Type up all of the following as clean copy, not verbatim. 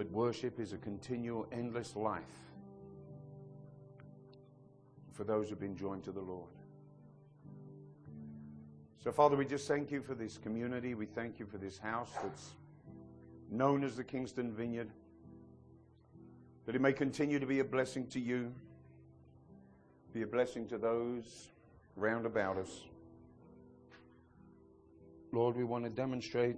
But worship is a continual, endless life for those who've been joined to the Lord. So, Father, we just thank you for this community. We thank you for this house that's known as the Kingston Vineyard, that it may continue to be a blessing to you, be a blessing to those round about us. Lord, we want to demonstrate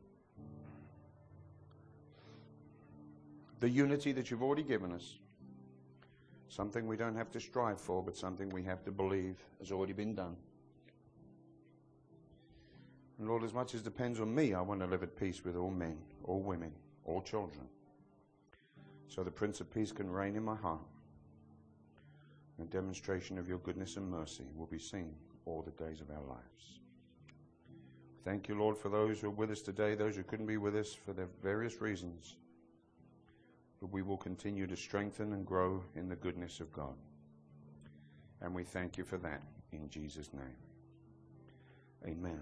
the unity that you've already given us. Something we don't have to strive for, but something we have to believe has already been done. And Lord, as much as depends on me, I want to live at peace with all men, all women, all children, so the Prince of Peace can reign in my heart. A demonstration of your goodness and mercy will be seen all the days of our lives. Thank you, Lord, for those who are with us today, those who couldn't be with us for their various reasons. But we will continue to strengthen and grow in the goodness of God. And we thank you for that in Jesus' name. Amen.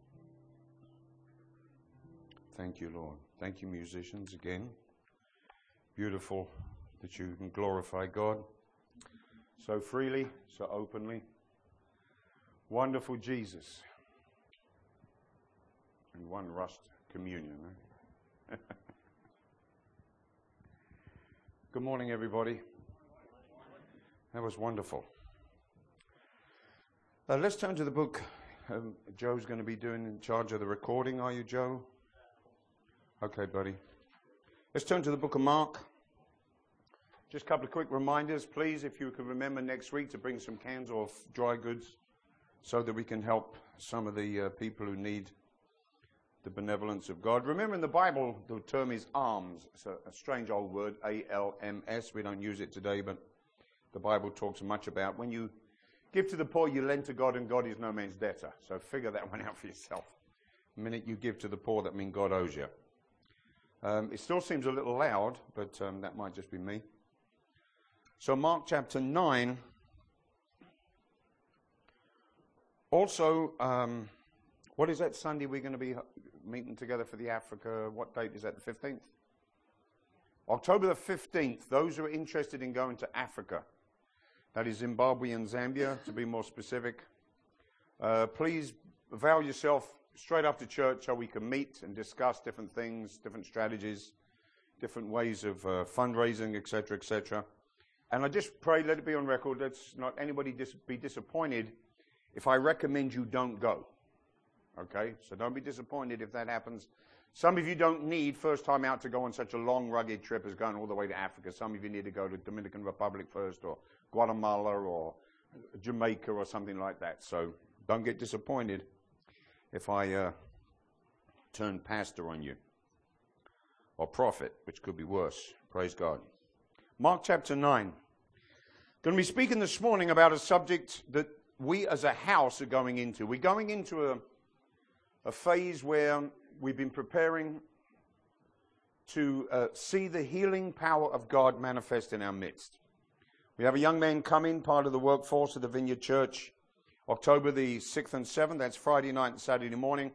Thank you, Lord. Thank you, musicians, again. Beautiful that you can glorify God so freely, so openly. Wonderful Jesus. And one rushed communion. Eh? Good morning, everybody. That was wonderful. Let's turn to the book. Joe's going to be in charge of the recording. Are you, Joe? Okay, buddy. Let's turn to the book of Mark. Just a couple of quick reminders, please, if you can remember next week to bring some cans of dry goods so that we can help some of the people who need the benevolence of God. Remember, in the Bible, the term is alms. It's a strange old word, A-L-M-S. We don't use it today, but the Bible talks much about when you give to the poor, you lend to God, and God is no man's debtor. So figure that one out for yourself. The minute you give to the poor, that means God owes you. It still seems a little loud, but that might just be me. So Mark chapter 9. Also, what is that Sunday we're going to be meeting together for the Africa? What date is that, the 15th? October the 15th. Those who are interested in going to Africa, that is Zimbabwe and Zambia, to be more specific, please avail yourself straight after church so we can meet and discuss different things, different strategies, different ways of fundraising, etc., etc. And I just pray, let it be on record, let's not anybody be disappointed if I recommend you don't go. Okay? So don't be disappointed if that happens. Some of you don't need first time out to go on such a long, rugged trip as going all the way to Africa. Some of you need to go to Dominican Republic first, or Guatemala, or Jamaica, or something like that. So don't get disappointed if I turn pastor on you, or prophet, which could be worse. Praise God. Mark chapter 9. Going to be speaking this morning about a subject that we as a house are going into. We're going into a phase where we've been preparing to see the healing power of God manifest in our midst. We have a young man coming, part of the workforce of the Vineyard Church, October the 6th and 7th. That's Friday night and Saturday morning.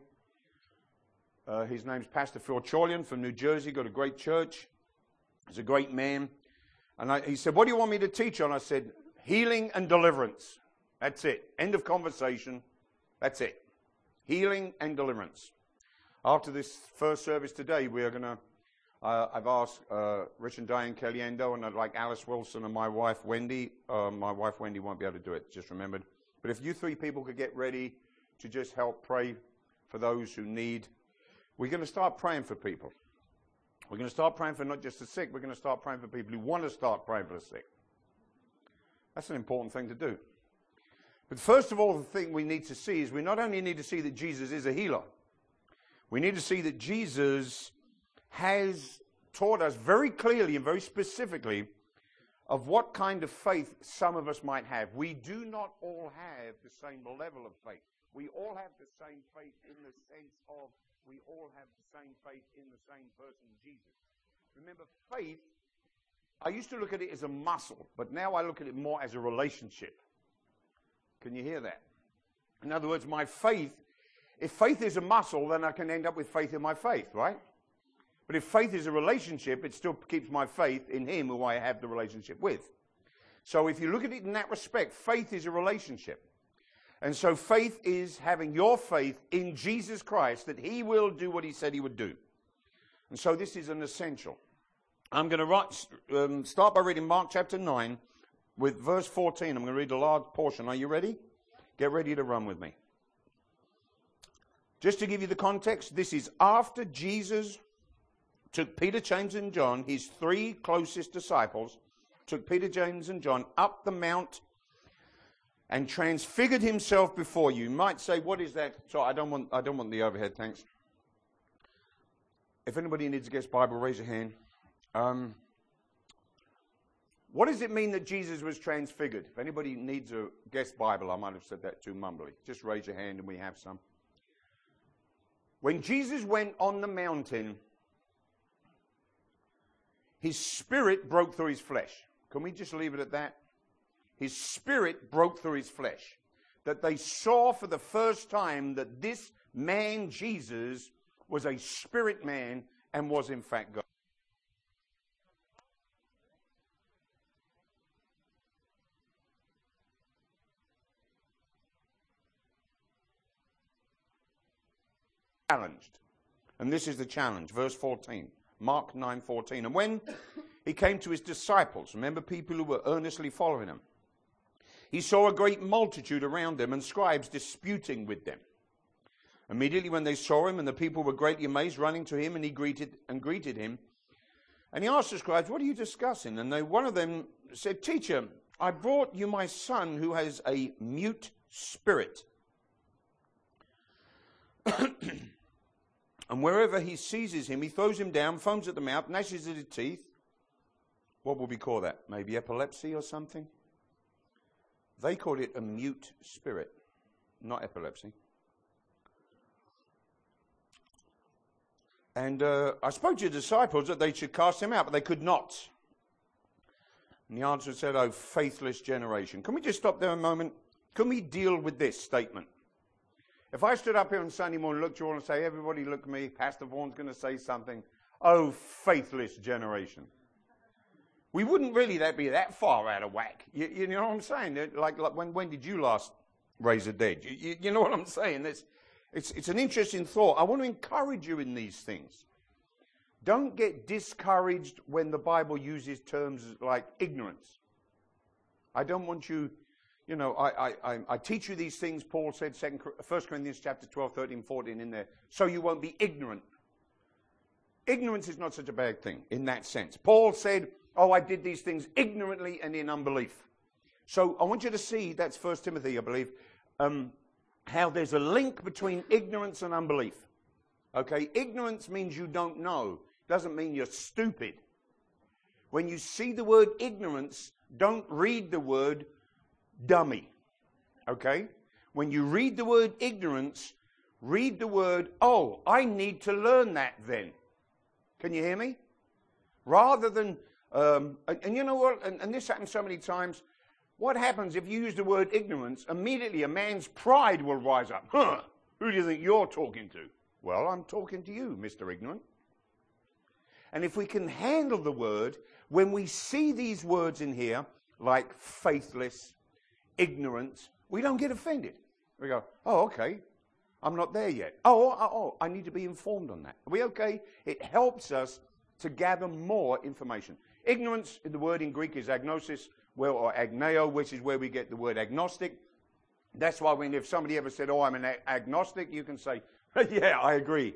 His name's Pastor Phil Chorlian from New Jersey. Got a great church. He's a great man. And he said, what do you want me to teach on? I said, healing and deliverance. That's it. End of conversation. That's it. Healing and deliverance. After this first service today, we are going to, I've asked Rich and Diane Caliendo, and I'd like Alice Wilson and my wife Wendy. My wife Wendy won't be able to do it, just remembered. But if you three people could get ready to just help pray for those who need, we're going to start praying for people. We're going to start praying for not just the sick, we're going to start praying for people who want to start praying for the sick. That's an important thing to do. But first of all, the thing we need to see is we not only need to see that Jesus is a healer, we need to see that Jesus has taught us very clearly and very specifically of what kind of faith some of us might have. We do not all have the same level of faith. We all have the same faith in the sense of we all have the same faith in the same person, Jesus. Remember, faith, I used to look at it as a muscle, but now I look at it more as a relationship. Can you hear that? In other words, my faith, if faith is a muscle, then I can end up with faith in my faith, right? But if faith is a relationship, it still keeps my faith in him who I have the relationship with. So if you look at it in that respect, faith is a relationship. And so faith is having your faith in Jesus Christ, that he will do what he said he would do. And so this is an essential. I'm going to start by reading Mark chapter 9 with verse 14. I'm going to read a large portion. Are you ready? Get ready to run with me. Just to give you the context, this is after Jesus took Peter, James, and John, his three closest disciples, took Peter, James, and John up the mount and transfigured himself before you. You might say, what is that? So I don't want the overhead, thanks. If anybody needs a guest Bible, raise your hand. What does it mean that Jesus was transfigured? If anybody needs a guest Bible, I might have said that too mumbly. Just raise your hand and we have some. When Jesus went on the mountain, his spirit broke through his flesh. Can we just leave it at that? His spirit broke through his flesh. That they saw for the first time that this man, Jesus, was a spirit man and was in fact God. Challenged. And this is the challenge, verse 14. Mark 9:14. And when he came to his disciples, remember people who were earnestly following him, he saw a great multitude around them and scribes disputing with them. Immediately when they saw him, and the people were greatly amazed, running to him, and he greeted him. And he asked the scribes, what are you discussing? And one of them said, Teacher, I brought you my son who has a mute spirit. And wherever he seizes him, he throws him down, foams at the mouth, gnashes at his teeth. What would we call that? Maybe epilepsy or something? They called it a mute spirit, not epilepsy. And I spoke to your disciples that they should cast him out, but they could not. And the answer said, oh, faithless generation. Can we just stop there a moment? Can we deal with this statement? If I stood up here on Sunday morning, looked at you all and say, everybody look at me, Pastor Vaughan's going to say something. Oh, faithless generation. We wouldn't really be that far out of whack. You know what I'm saying? Like when did you last raise a dead? You know what I'm saying? It's an interesting thought. I want to encourage you in these things. Don't get discouraged when the Bible uses terms like ignorance. I don't want you, I teach you these things, Paul said, 1 Corinthians chapter 12, 13, 14 in there, so you won't be ignorant. Ignorance is not such a bad thing in that sense. Paul said, oh, I did these things ignorantly and in unbelief. So I want you to see, that's 1 Timothy, I believe, how there's a link between ignorance and unbelief. Okay, ignorance means you don't know. Doesn't mean you're stupid. When you see the word ignorance, don't read the word dummy. Okay? When you read the word ignorance, read the word, oh, I need to learn that then. Can you hear me? Rather than, and you know what, and this happens so many times, what happens if you use the word ignorance, immediately a man's pride will rise up. Huh, who do you think you're talking to? Well, I'm talking to you, Mr. Ignorant. And if we can handle the word, when we see these words in here, like faithless, ignorant, we don't get offended. We go, oh, okay, I'm not there yet. Oh, I need to be informed on that. Are we okay? It helps us to gather more information. Ignorance, the word in Greek is agnosis, or agneo, which is where we get the word agnostic. That's why if somebody ever said, oh, I'm an agnostic, you can say, yeah, I agree.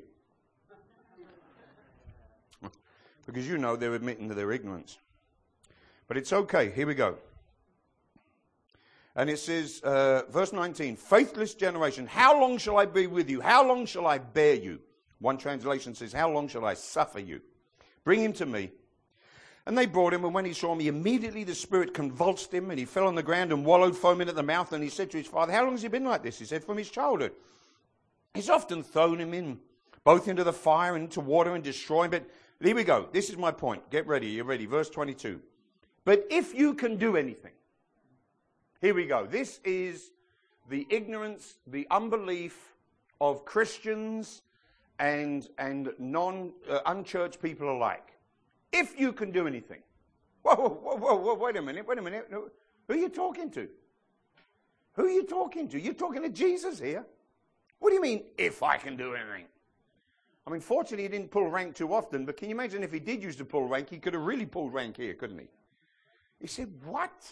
Because they're admitting to their ignorance. But it's okay. Here we go. And it says, verse 19, faithless generation, how long shall I be with you? How long shall I bear you? One translation says, how long shall I suffer you? Bring him to me. And they brought him, and when he saw me, immediately the spirit convulsed him, and he fell on the ground and wallowed, foaming at the mouth. And he said to his father, how long has he been like this? He said, from his childhood. He's often thrown him in, both into the fire and into water, and destroyed him. But here we go. This is my point. Get ready. You're ready. Verse 22. But if you can do anything. Here we go. This is the ignorance, the unbelief of Christians and unchurched people alike. If you can do anything. Whoa, wait a minute. Who are you talking to? Who are you talking to? You're talking to Jesus here. What do you mean, if I can do anything? I mean, fortunately, he didn't pull rank too often, but can you imagine if he did use to pull rank, he could have really pulled rank here, couldn't he? He said, what?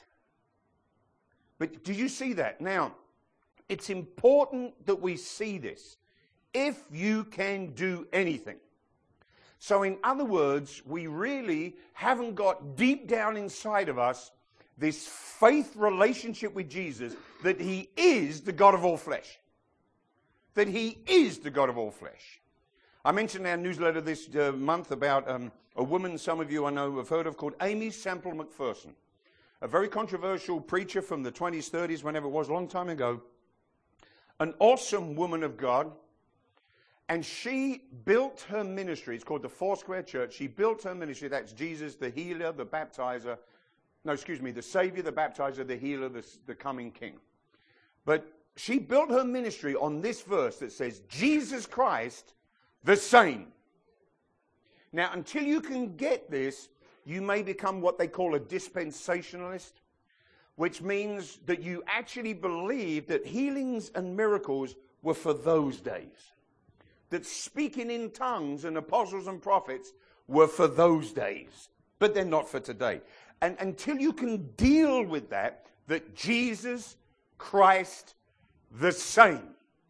But did you see that? Now, it's important that we see this. If you can do anything. So in other words, we really haven't got deep down inside of us this faith relationship with Jesus that he is the God of all flesh. That he is the God of all flesh. I mentioned in our newsletter this month about a woman some of you I know have heard of called Amy Semple McPherson. A very controversial preacher from the 20s, 30s, whenever it was, a long time ago. An awesome woman of God. And she built her ministry. It's called the Foursquare Church. She built her ministry. That's Jesus, the healer, the baptizer. No, excuse me, the Savior, the baptizer, the healer, the coming King. But she built her ministry on this verse that says, Jesus Christ, the same. Now, until you can get this, you may become what they call a dispensationalist, which means that you actually believe that healings and miracles were for those days. That speaking in tongues and apostles and prophets were for those days, but they're not for today. And until you can deal with that Jesus Christ the same,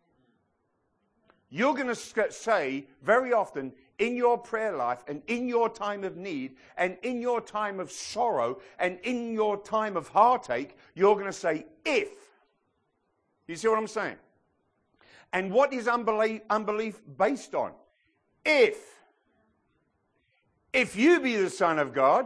you're going to say very often in your prayer life and in your time of need and in your time of sorrow and in your time of heartache, you're going to say, if. You see what I'm saying? And what is unbelief based on? If you be the Son of God,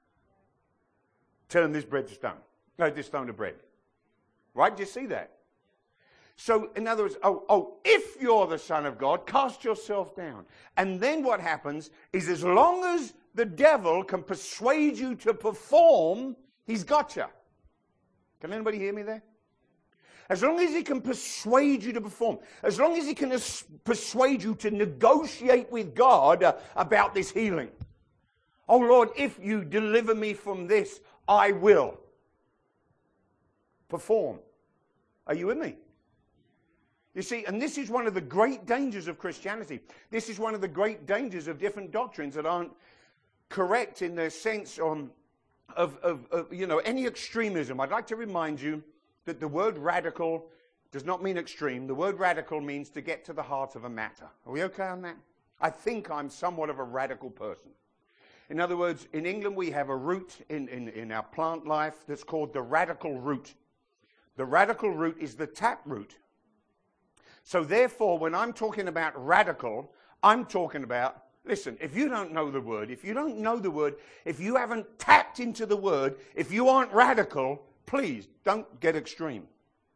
turn this bread to stone. No, this stone to bread. Right? Do you see that? So, in other words, if you're the Son of God, cast yourself down. And then what happens is as long as the devil can persuade you to perform, he's got you. Can anybody hear me there? As long as he can persuade you to perform, as long as he can persuade you to negotiate with God about this healing. Oh Lord, if you deliver me from this, I will perform. Are you with me? You see, and this is one of the great dangers of Christianity. This is one of the great dangers of different doctrines that aren't correct in their sense of any extremism. I'd like to remind you that the word radical does not mean extreme. The word radical means to get to the heart of a matter. Are we okay on that? I think I'm somewhat of a radical person. In other words, in England we have a root in our plant life that's called the radical root. The radical root is the tap root. So therefore, when I'm talking about radical, I'm talking about, listen, if you don't know the word, if you haven't tapped into the word, if you aren't radical, please don't get extreme.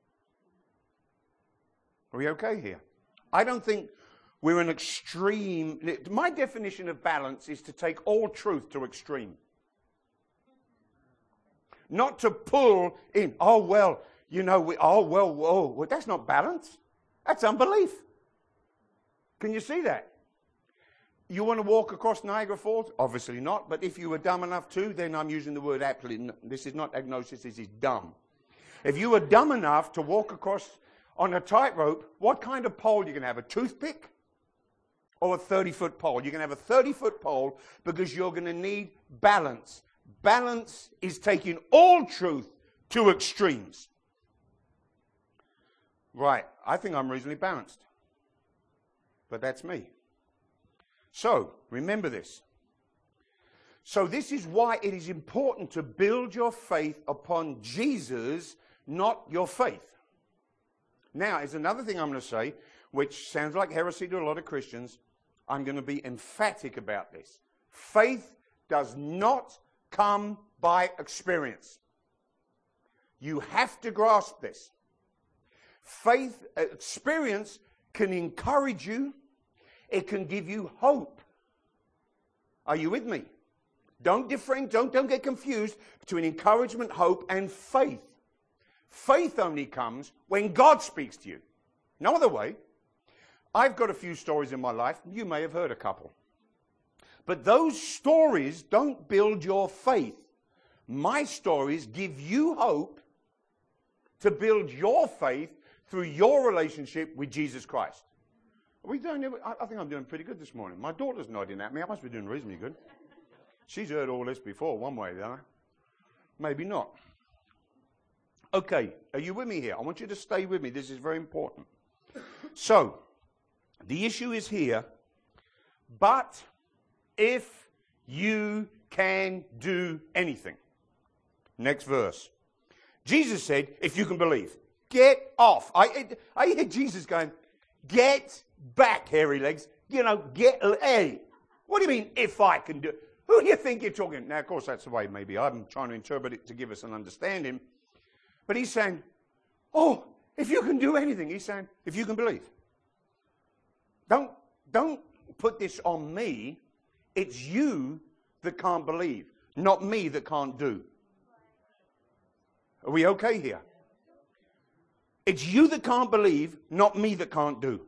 Are we okay here? I don't think we're an extreme. My definition of balance is to take all truth to extreme. Not to pull in, well, that's not balance. That's unbelief. Can you see that? You want to walk across Niagara Falls? Obviously not, but if you were dumb enough to, then I'm using the word aptly. This is not agnosis, this is dumb. If you were dumb enough to walk across on a tightrope, what kind of pole are you going to have? A toothpick or a 30-foot pole? You're going to have a 30-foot pole because you're going to need balance. Balance is taking all truth to extremes. Right, I think I'm reasonably balanced. But that's me. So, remember this. So this is why it is important to build your faith upon Jesus, not your faith. Now, there's another thing I'm going to say, which sounds like heresy to a lot of Christians. I'm going to be emphatic about this. Faith does not come by experience. You have to grasp this. Faith, experience can encourage you. It can give you hope. Are you with me? Don't get confused between encouragement, hope, and faith. Faith only comes when God speaks to you. No other way. I've got a few stories in my life. You may have heard a couple. But those stories don't build your faith. My stories give you hope to build your faith through your relationship with Jesus Christ. I think I'm doing pretty good this morning. My daughter's nodding at me. I must be doing reasonably good. She's heard all this before, one way or the other. Maybe not. Okay, are you with me here? I want you to stay with me. This is very important. So, the issue is here. But if you can do anything. Next verse. Jesus said, if you can believe. Get off. I hear Jesus going, get back, hairy legs. Hey. What do you mean, if I can do it? Who do you think you're talking? Now, of course, that's the way maybe I'm trying to interpret it to give us an understanding. But he's saying, oh, if you can do anything. He's saying, if you can believe. Don't put this on me. It's you that can't believe, not me that can't do. Are we okay here? It's you that can't believe, not me that can't do.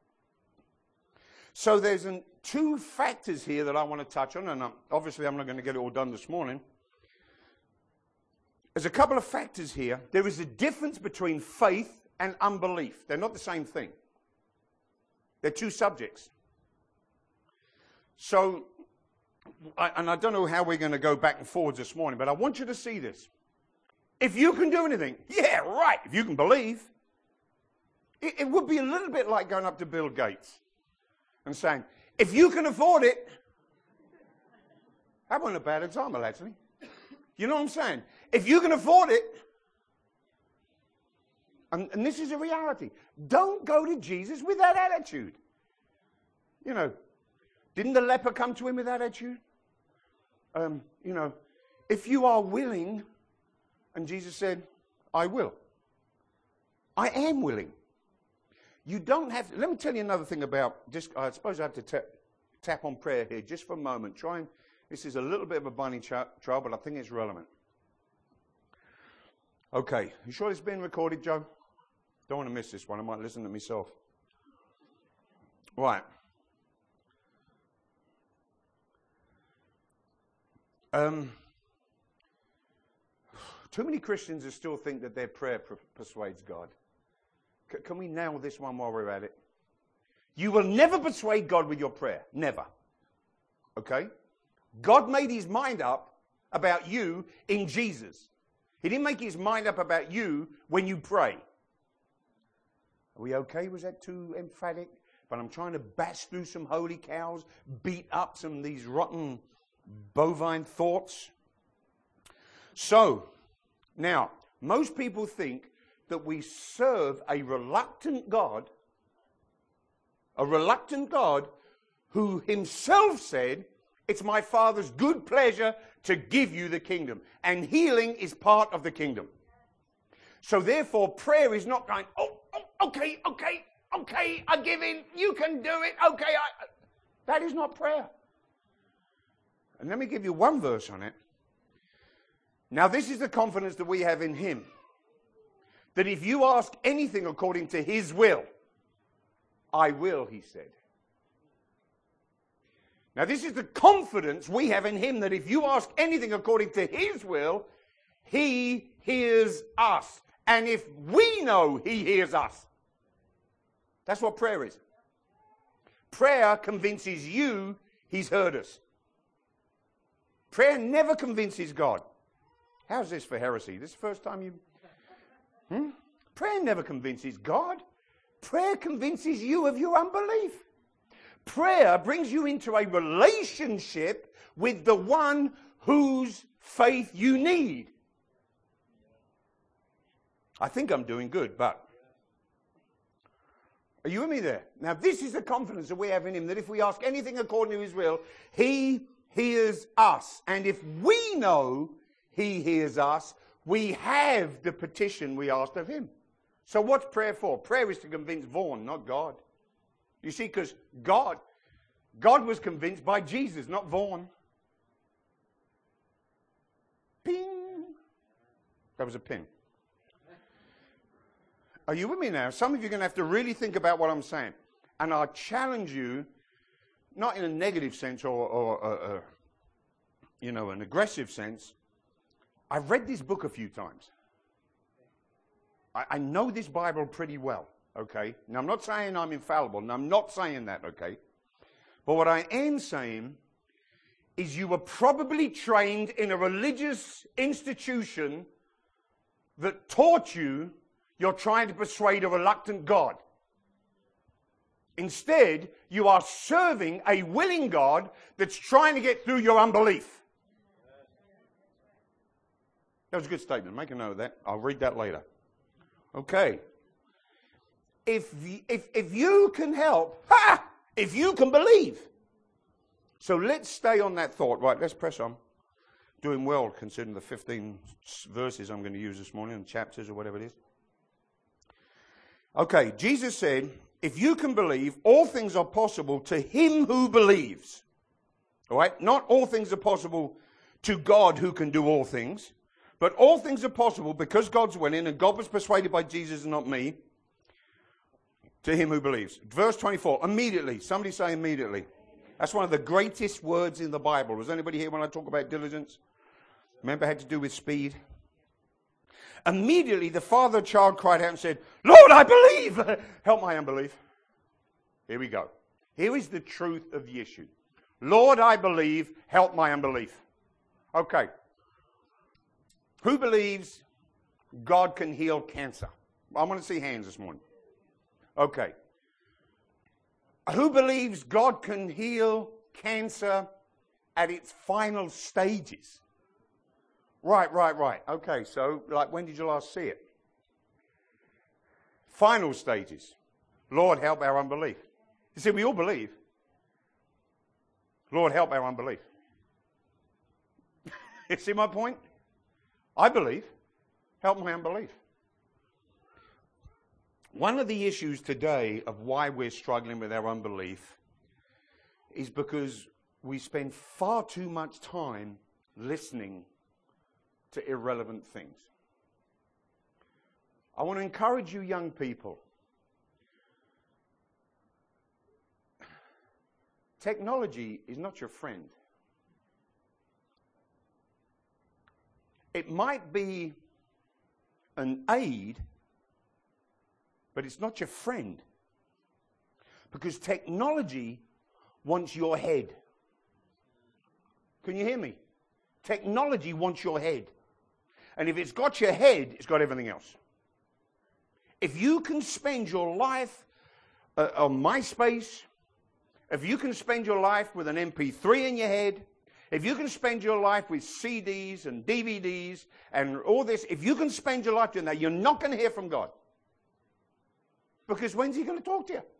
So there's two factors here that I want to touch on, and obviously I'm not going to get it all done this morning. There's a couple of factors here. There is a difference between faith and unbelief. They're not the same thing. They're two subjects. So, and I don't know how we're going to go back and forwards this morning, but I want you to see this. If you can do anything, yeah, right, if you can believe. It would be a little bit like going up to Bill Gates and saying, if you can afford it. That wasn't a bad example, actually. You know what I'm saying? If you can afford it, and this is a reality, don't go to Jesus with that attitude. Didn't the leper come to him with that attitude? If you are willing, and Jesus said, I will. I am willing. You don't have to. Let me tell you another thing about, I suppose I have to tap on prayer here just for a moment. This is a little bit of a bunny trail, but I think it's relevant. Okay, you sure it's being recorded, Joe? Don't want to miss this one. I might listen to myself. Right. Too many Christians still think that their prayer persuades God. Can we nail this one while we're at it? You will never persuade God with your prayer. Never. Okay? God made his mind up about you in Jesus. He didn't make his mind up about you when you pray. Are we okay? Was that too emphatic? But I'm trying to bash through some holy cows, beat up some of these rotten bovine thoughts. So, now, most people think that we serve a reluctant God who himself said, it's my Father's good pleasure to give you the kingdom. And healing is part of the kingdom. So therefore, prayer is not going, okay, I give in, you can do it, okay. That is not prayer. And let me give you one verse on it. Now this is the confidence that we have in him. That if you ask anything according to his will, I will, he said. Now this is the confidence we have in him, that if you ask anything according to his will, he hears us. And if we know he hears us, that's what prayer is. Prayer convinces you he's heard us. Prayer never convinces God. How's this for heresy? This is the first time you... Prayer never convinces God. Prayer convinces you of your unbelief. Prayer brings you into a relationship with the one whose faith you need. I think I'm doing good, but... Are you with me there? Now, this is the confidence that we have in him, that if we ask anything according to his will, he hears us. And if we know he hears us, we have the petition we asked of him. So what's prayer for? Prayer is to convince Vaughan, not God. You see, because God was convinced by Jesus, not Vaughan. Ping. That was a pin. Are you with me now? Some of you are going to have to really think about what I'm saying. and I challenge you, not in a negative sense or an aggressive sense. I've read this book a few times. I know this Bible pretty well, okay? Now, I'm not saying I'm infallible, and I'm not saying that, okay? But what I am saying is you were probably trained in a religious institution that taught you you're trying to persuade a reluctant God. Instead, you are serving a willing God that's trying to get through your unbelief. That was a good statement. Make a note of that. I'll read that later. Okay. If you can help, if you can believe. So let's stay on that thought. Right, let's press on. Doing well considering the 15 verses I'm going to use this morning, and chapters or whatever it is. Okay, Jesus said, if you can believe, all things are possible to him who believes. All right? Not all things are possible to God who can do all things, but all things are possible because God's willing and God was persuaded by Jesus and not me, to him who believes. Verse 24, immediately. Somebody say immediately. That's one of the greatest words in the Bible. Was anybody here when I talk about diligence? Remember, it had to do with speed. Immediately, the father of the child cried out and said, Lord, I believe. Help my unbelief. Here we go. Here is the truth of the issue. Lord, I believe. Help my unbelief. Okay. Who believes God can heal cancer? I want to see hands this morning. Okay. Who believes God can heal cancer at its final stages? Right. Okay, so like when did you last see it? Final stages. Lord, help our unbelief. You see, we all believe. Lord, help our unbelief. You see my point? I believe. Help my unbelief. One of the issues today of why we're struggling with our unbelief is because we spend far too much time listening to irrelevant things. I want to encourage you young people. Technology is not your friend. It might be an aid, but it's not your friend. Because technology wants your head. Can you hear me? Technology wants your head. And if it's got your head, it's got everything else. If you can spend your life on MySpace, if you can spend your life with an MP3 in your head, if you can spend your life with CDs and DVDs and all this, if you can spend your life doing that, you're not going to hear from God. Because when's he going to talk to you?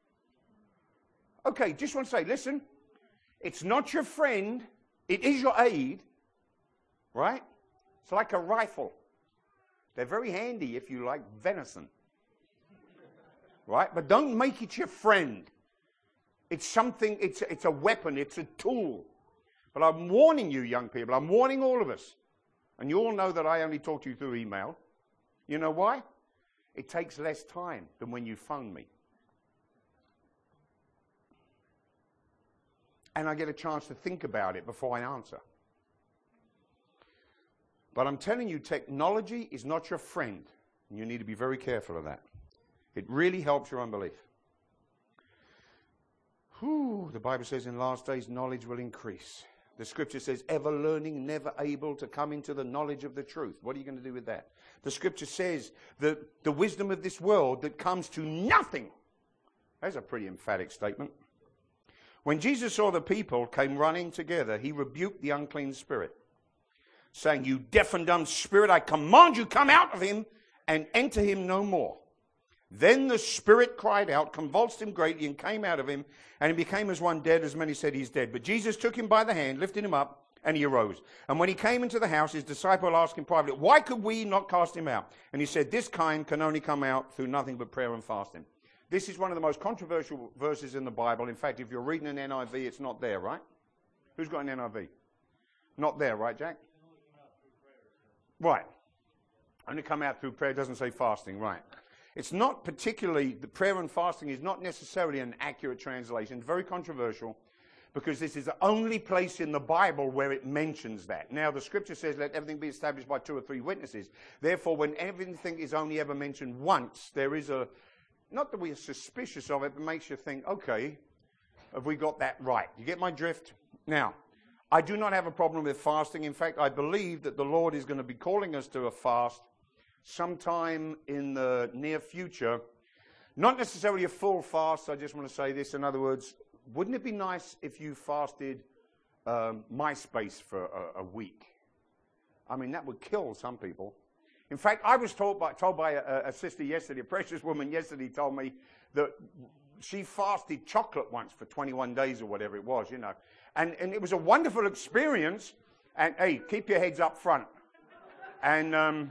Okay, just want to say, listen, it's not your friend, it is your aid, right? It's like a rifle. They're very handy if you like venison. Right? But don't make it your friend. It's something, it's a weapon, it's a tool. But I'm warning you, young people, I'm warning all of us. And you all know that I only talk to you through email. You know why? It takes less time than when you phone me. And I get a chance to think about it before I answer. But I'm telling you, technology is not your friend. And you need to be very careful of that. It really helps your unbelief. The Bible says in last days, knowledge will increase. The scripture says, ever learning, never able to come into the knowledge of the truth. What are you going to do with that? The scripture says that the wisdom of this world that comes to nothing. That's a pretty emphatic statement. When Jesus saw the people came running together, he rebuked the unclean spirit, saying, you deaf and dumb spirit, I command you, come out of him and enter him no more. Then the spirit cried out, convulsed him greatly, and came out of him, and he became as one dead, as many said he's dead. But Jesus took him by the hand, lifted him up, and he arose. And when he came into the house, his disciple asked him privately, why could we not cast him out? And he said, this kind can only come out through nothing but prayer and fasting. This is one of the most controversial verses in the Bible. In fact, if you're reading an NIV, it's not there, right? Who's got an NIV? Not there, right, Jack? Right. Only come out through prayer. It doesn't say fasting, right. It's not particularly, the prayer and fasting is not necessarily an accurate translation, very controversial, because this is the only place in the Bible where it mentions that. Now, the scripture says, let everything be established by 2 or 3 witnesses. Therefore, when everything is only ever mentioned once, there is a, not that we are suspicious of it, but makes you think, okay, have we got that right? You get my drift? Now, I do not have a problem with fasting. In fact, I believe that the Lord is going to be calling us to a fast sometime in the near future. Not necessarily a full fast, I just want to say this. In other words, wouldn't it be nice if you fasted MySpace for a week? I mean, that would kill some people. In fact, I was told by a sister yesterday, a precious woman yesterday told me that she fasted chocolate once for 21 days or whatever it was, you know. And it was a wonderful experience. And, hey, keep your heads up front. And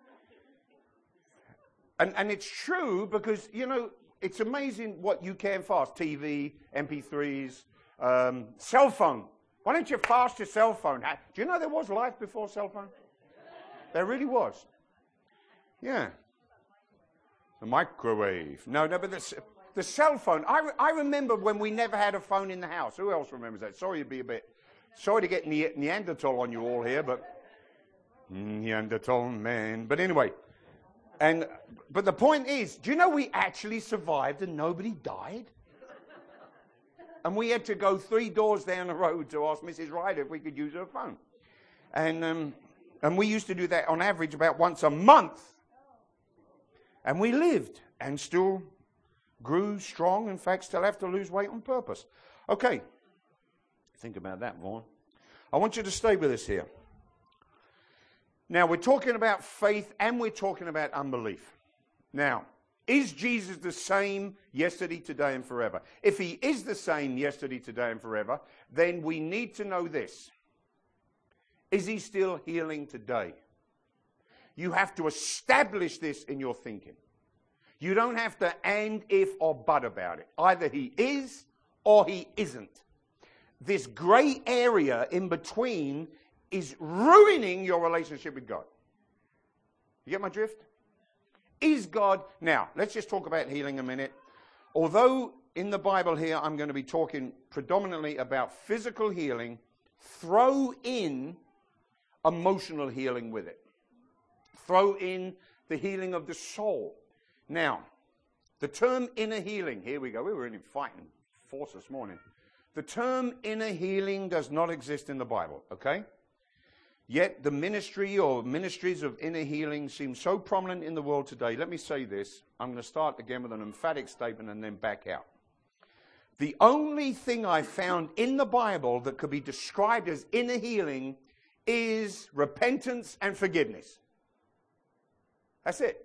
it's true because, you know, it's amazing what you can fast. TV, MP3s, cell phone. Why don't you fast your cell phone? Do you know there was life before cell phone? There really was. Yeah. The microwave. No, but the cell phone. I remember when we never had a phone in the house. Who else remembers that? Sorry to get Neanderthal on you all here, but Neanderthal man. But anyway. But the point is, do you know we actually survived and nobody died? And we had to go 3 doors down the road to ask Mrs. Ryder if we could use her phone. And we used to do that on average about once a month. And we lived and still grew strong. In fact, still have to lose weight on purpose. Okay. Think about that, Vaughn. I want you to stay with us here. Now, we're talking about faith and we're talking about unbelief. Now, is Jesus the same yesterday, today, and forever? If he is the same yesterday, today, and forever, then we need to know this. Is he still healing today? You have to establish this in your thinking. You don't have to and, if, or but about it. Either he is or he isn't. This gray area in between is ruining your relationship with God. You get my drift? Is God... Now, let's just talk about healing a minute. Although in the Bible here I'm going to be talking predominantly about physical healing, throw in emotional healing with it. Throw in the healing of the soul. Now, the term inner healing, here we go. We were in fighting force this morning. The term inner healing does not exist in the Bible, okay? Yet the ministry or ministries of inner healing seem so prominent in the world today. Let me say this. I'm going to start again with an emphatic statement and then back out. The only thing I found in the Bible that could be described as inner healing is repentance and forgiveness. That's it.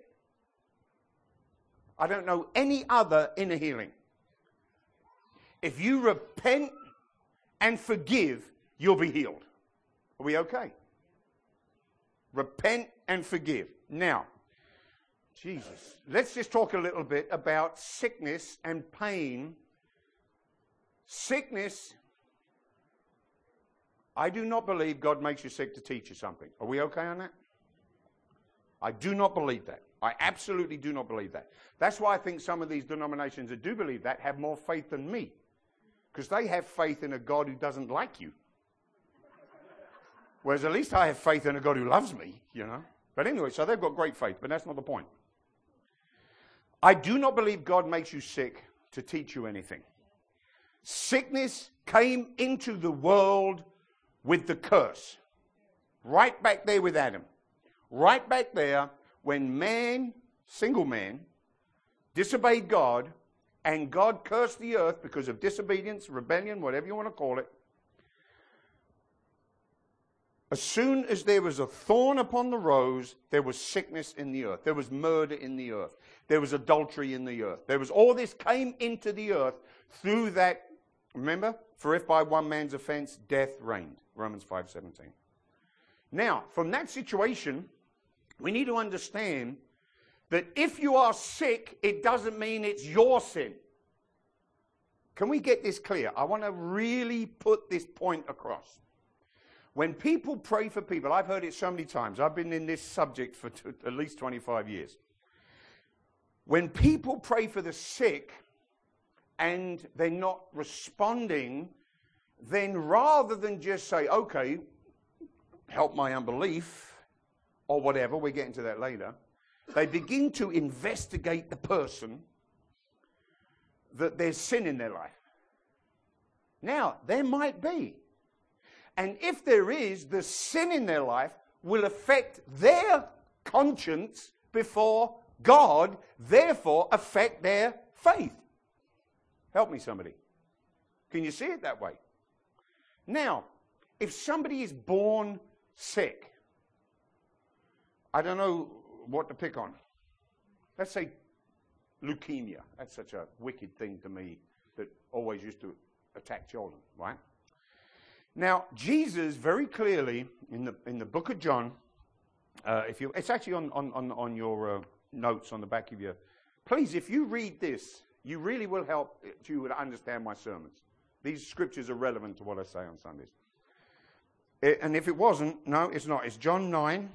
I don't know any other inner healing. If you repent and forgive, you'll be healed. Are we okay? Repent and forgive. Now, Jesus, let's just talk a little bit about sickness and pain. Sickness, I do not believe God makes you sick to teach you something. Are we okay on that? I do not believe that. I absolutely do not believe that. That's why I think some of these denominations that do believe that have more faith than me. Because they have faith in a God who doesn't like you. Whereas at least I have faith in a God who loves me, you know. But anyway, so they've got great faith, but that's not the point. I do not believe God makes you sick to teach you anything. Sickness came into the world with the curse. Right back there with Adam. Right back there when man, single man, disobeyed God, and God cursed the earth because of disobedience, rebellion, whatever you want to call it. As soon as there was a thorn upon the rose, there was sickness in the earth. There was murder in the earth. There was adultery in the earth. There was all this came into the earth through that, remember? For if by one man's offense, death reigned. Romans 5:17. Now, from that situation, we need to understand that if you are sick, it doesn't mean it's your sin. Can we get this clear? I want to really put this point across. When people pray for people, I've heard it so many times. I've been in this subject for at least 25 years. When people pray for the sick and they're not responding, then rather than just say, okay, help my unbelief, or whatever, we're getting to that later, they begin to investigate the person that there's sin in their life. Now, there might be. And if there is, the sin in their life will affect their conscience before God, therefore affect their faith. Help me, somebody. Can you see it that way? Now, if somebody is born sick, I don't know what to pick on. Let's say leukemia. That's such a wicked thing to me that always used to attack children, right? Now, Jesus very clearly in the book of John, it's actually on your notes on the back of your. Please, if you read this, you really will help you to understand my sermons. These scriptures are relevant to what I say on Sundays. And if it wasn't, no, it's not. It's John 9.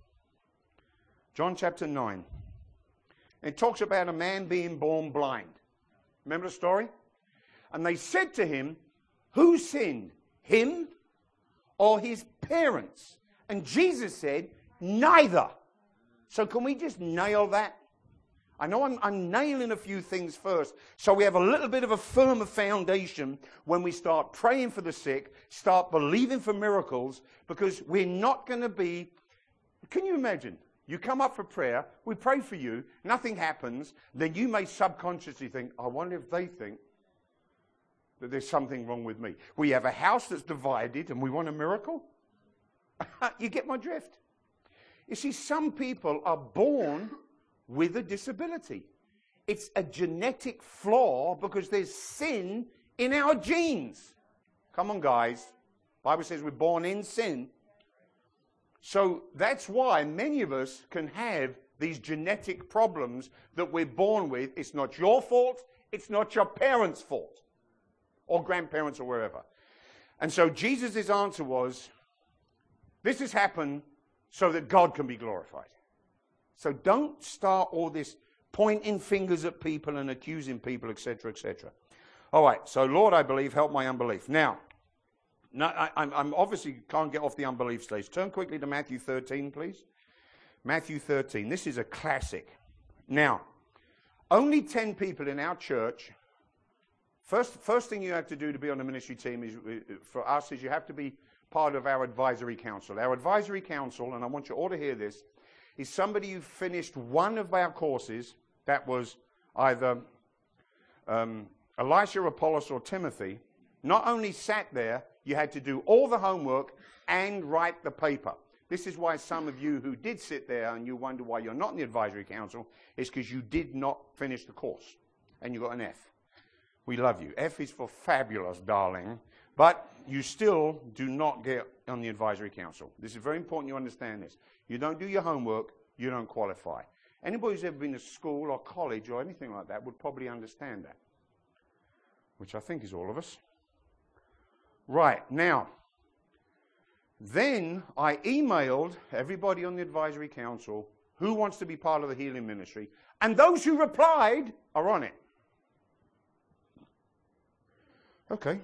John chapter 9. It talks about a man being born blind. Remember the story? And they said to him, who sinned, him or his parents? And Jesus said, neither. So can we just nail that? I know I'm nailing a few things first, so we have a little bit of a firmer foundation when we start praying for the sick, start believing for miracles, because we're not going to be, can you imagine? You come up for prayer, we pray for you, nothing happens, then you may subconsciously think, I wonder if they think that there's something wrong with me. We have a house that's divided and we want a miracle? You get my drift? You see, some people are born with a disability. It's a genetic flaw because there's sin in our genes. Come on, guys. The Bible says we're born in sin. So that's why many of us can have these genetic problems that we're born with. It's not your fault. It's not your parents' fault or grandparents or wherever. And so Jesus' answer was, this has happened so that God can be glorified. So don't start all this pointing fingers at people and accusing people, etc., etc. All right, so Lord, I believe, help my unbelief. Now, I'm obviously can't get off the unbelief stage. Turn quickly to Matthew 13, please. Matthew 13. This is a classic. Now, only 10 people in our church. First thing you have to do to be on the ministry team is, for us, is you have to be part of our advisory council. Our advisory council, and I want you all to hear this, is somebody who finished one of our courses. That was either Elisha, Apollos, or Timothy. Not only sat there, you had to do all the homework and write the paper. This is why some of you who did sit there and you wonder why you're not in the advisory council, is because you did not finish the course and you got an F. We love you. F is for fabulous, darling, but you still do not get on the advisory council. This is very important you understand this. You don't do your homework, you don't qualify. Anybody who's ever been to school or college or anything like that would probably understand that, which I think is all of us. Right, now, then I emailed everybody on the advisory council who wants to be part of the healing ministry, and those who replied are on it. Okay.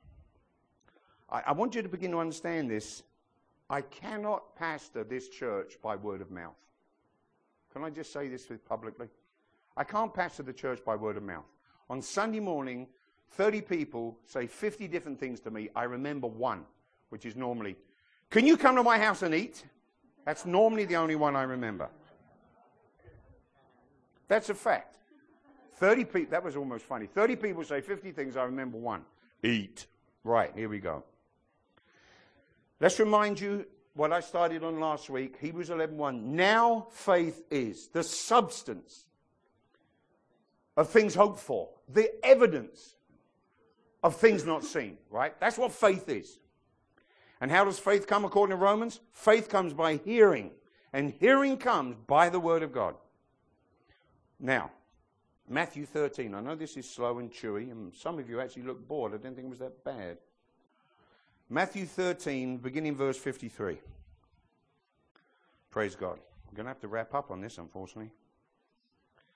I want you to begin to understand this. I cannot pastor this church by word of mouth. Can I just say this publicly? I can't pastor the church by word of mouth. On Sunday morning, 30 people say 50 different things to me. I remember one, which is normally, can you come to my house and eat? That's normally the only one I remember. That's a fact. 30 people, that was almost funny. 30 people say 50 things, I remember one. Eat. Right, here we go. Let's remind you what I started on last week, Hebrews 11:1. Now faith is the substance of things hoped for, the evidence of things not seen, right? That's what faith is. And how does faith come according to Romans? Faith comes by hearing, and hearing comes by the word of God. Now, Matthew 13. I know this is slow and chewy, and some of you actually look bored. I didn't think it was that bad. Matthew 13, beginning verse 53. Praise God. I'm going to have to wrap up on this, unfortunately.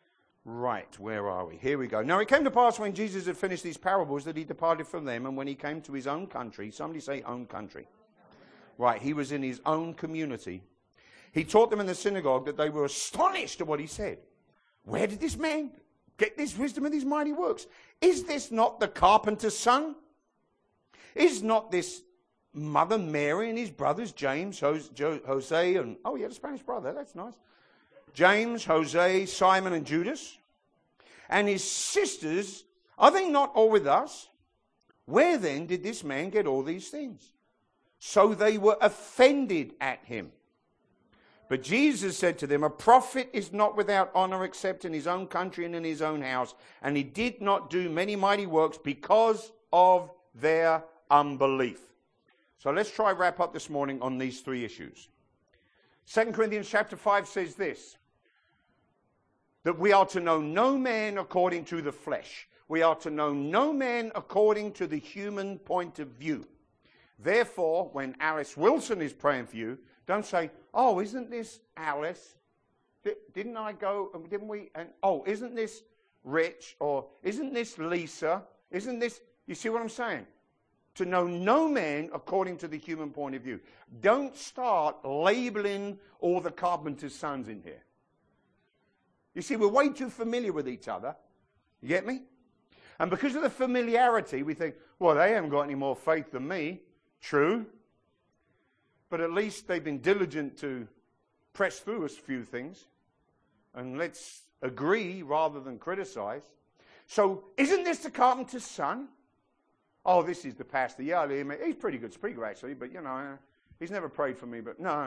Right, where are we? Here we go. Now it came to pass when Jesus had finished these parables that he departed from them, and when he came to his own country, somebody say own country. Right, he was in his own community. He taught them in the synagogue that they were astonished at what he said. Where did this man get this wisdom and these mighty works? Is this not the carpenter's son? Is not this mother Mary and his brothers James, Jose, and, oh, he had a Spanish brother, that's nice. James, Jose, Simon, and Judas, and his sisters, are they not all with us? Where then did this man get all these things? So they were offended at him. But Jesus said to them, a prophet is not without honor except in his own country and in his own house. And he did not do many mighty works because of their unbelief. So let's try wrap up this morning on these three issues. 2 Corinthians chapter 5 says this, that we are to know no man according to the flesh. We are to know no man according to the human point of view. Therefore, when Alice Wilson is praying for you, don't say, oh, isn't this Alice? Didn't I go, didn't we? And oh, isn't this Rich? Or isn't this Lisa? Isn't this, you see what I'm saying? To know no man according to the human point of view. Don't start labeling all the carpenter's sons in here. You see, we're way too familiar with each other. You get me? And because of the familiarity, we think, well, they haven't got any more faith than me. True. But at least they've been diligent to press through a few things. And let's agree rather than criticize. So, isn't this the carpenter's son? Oh, this is the pastor. Yeah, he's a pretty good speaker, actually. But, you know, he's never prayed for me. But no.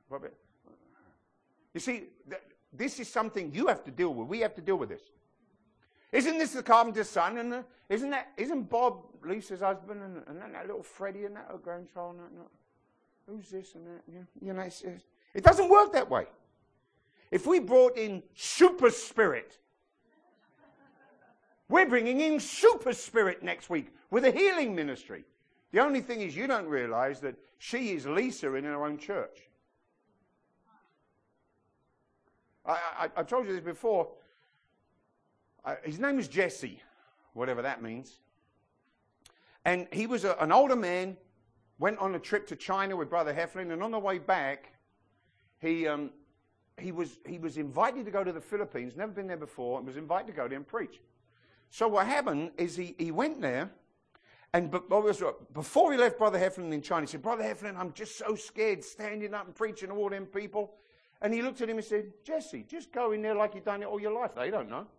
You see, this is something you have to deal with. We have to deal with this. Isn't this the carpenter's son? And isn't Bob Lisa's husband? And that little Freddie and that grandchild? Who's this and that? You know, it doesn't work that way. If we brought in super spirit, we're bringing in super spirit next week with a healing ministry. The only thing is you don't realize that she is Lisa in her own church. I told you this before. His name is Jesse, whatever that means. And he was an older man, went on a trip to China with Brother Heflin, and on the way back, he was invited to go to the Philippines, never been there before, and was invited to go there and preach. So what happened is he went there, and before he left Brother Heflin in China, he said, Brother Heflin, I'm just so scared standing up and preaching to all them people. And he looked at him and said, Jesse, just go in there like you've done it all your life. They don't know.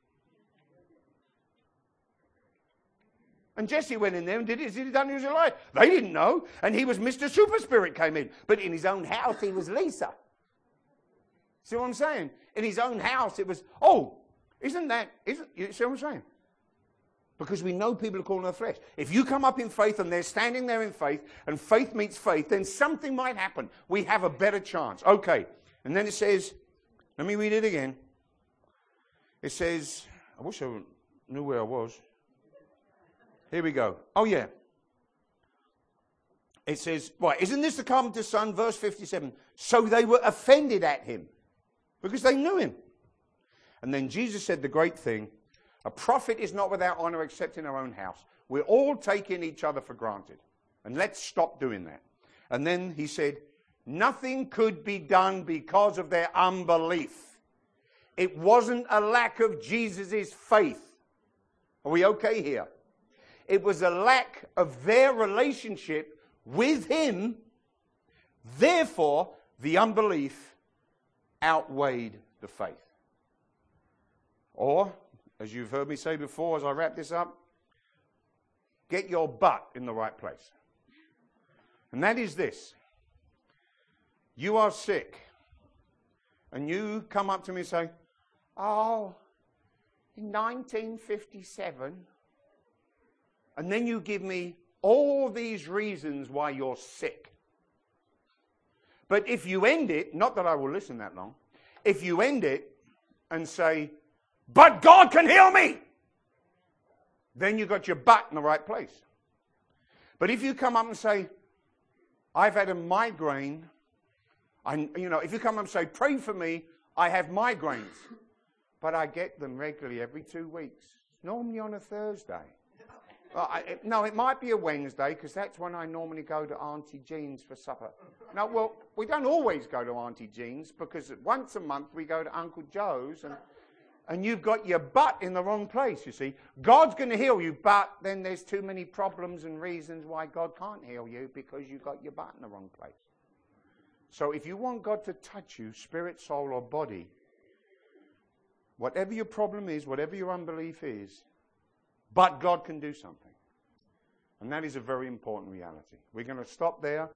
And Jesse went in there and did it as he'd done it his life. They didn't know. And he was Mr. Super Spirit came in. But in his own house, he was Lisa. See what I'm saying? In his own house, it was, oh, you see what I'm saying? Because we know people are calling their flesh. If you come up in faith and they're standing there in faith, and faith meets faith, then something might happen. We have a better chance. Okay. And then it says, let me read it again. It says, I wish I knew where I was. Here we go. Oh, yeah. It says, right, isn't this the carpenter's son? Verse 57. So they were offended at him because they knew him. And then Jesus said the great thing, a prophet is not without honor except in our own house. We're all taking each other for granted. And let's stop doing that. And then he said, nothing could be done because of their unbelief. It wasn't a lack of Jesus' faith. Are we okay here? It was a lack of their relationship with him. Therefore, the unbelief outweighed the faith. Or, as you've heard me say before, as I wrap this up, get your butt in the right place. And that is this. You are sick. And you come up to me and say, oh, in 1957. And then you give me all these reasons why you're sick. But if you end it, not that I will listen that long, if you end it and say, but God can heal me, then you got your butt in the right place. But if you come up and say, I've had a migraine, if you come up and say, pray for me, I have migraines. but I get them regularly every 2 weeks. Normally on a Thursday. No, it might be a Wednesday, because that's when I normally go to Auntie Jean's for supper. No, well, we don't always go to Auntie Jean's, because once a month we go to Uncle Joe's, and you've got your butt in the wrong place, you see. God's going to heal you, but then there's too many problems and reasons why God can't heal you, because you've got your butt in the wrong place. So if you want God to touch you, spirit, soul, or body, whatever your problem is, whatever your unbelief is, but God can do something. And that is a very important reality. We're going to stop there.